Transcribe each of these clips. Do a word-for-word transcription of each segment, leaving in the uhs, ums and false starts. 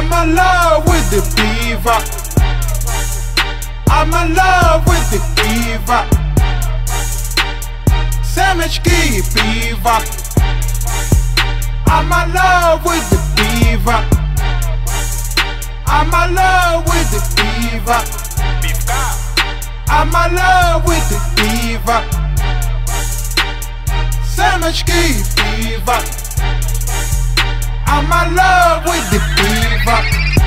I'm in love with the diva. I'm in love with the diva. Semečki piva. I'm in love with the diva. I'm in love with the diva. I'm in love with the diva. Semečki piva. I'm in love with the diva.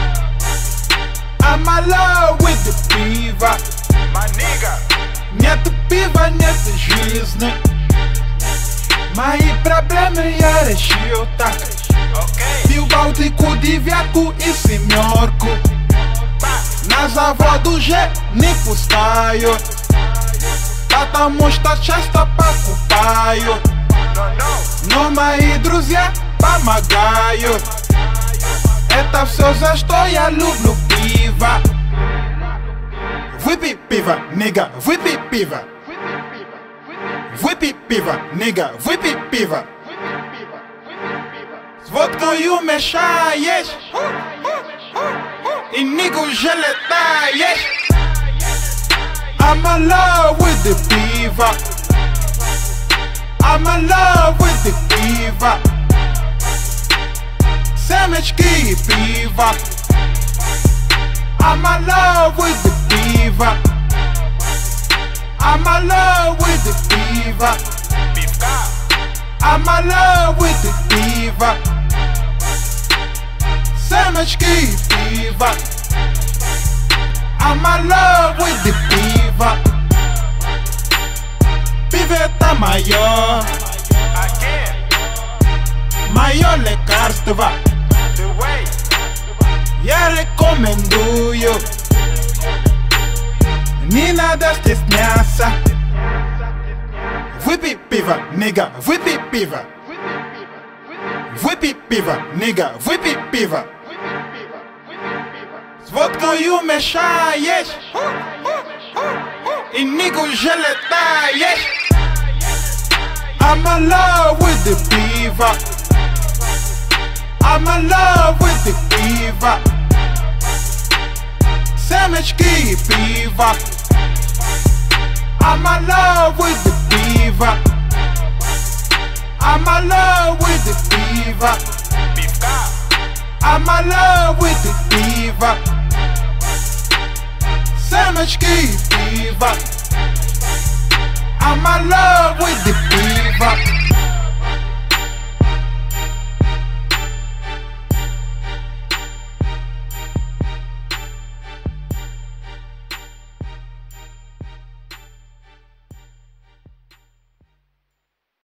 I'm in love with the diva. My nigga. Нет пива, нет жизни. Мои проблемы я решил так. Okay. Пил Балтику, девятку и семерку. На завод уже не пускают, потому что часто покупают. No, no. Но мои друзья помогают. Это все, за что я люблю пиво. Выпей пиво, нига, выпей пиво. Выпей пиво, нига, выпей пиво. С водкою мешаешь и нигу же летаешь. I'm in love with the diva. I'm in love with the diva. Semečki piva. I'm in love with the diva. I'm in love with the diva. I'm in love with the diva. Semečki piva. I'm in love with the diva. Пивета мое, мое лекарство. Я рекомендую. Не надо стесняться. Выпей пиво, нига, выпей пиво. Выпей пиво, нига, выпей пиво. С водкою мешаешь и нигу же летаешь. I'm in love with the diva. I'm in love with the diva. Semečki piva. I'm in love with the diva. I'm in love with the diva. I'm in love with the diva. Semečki piva. I'm in love with the diva.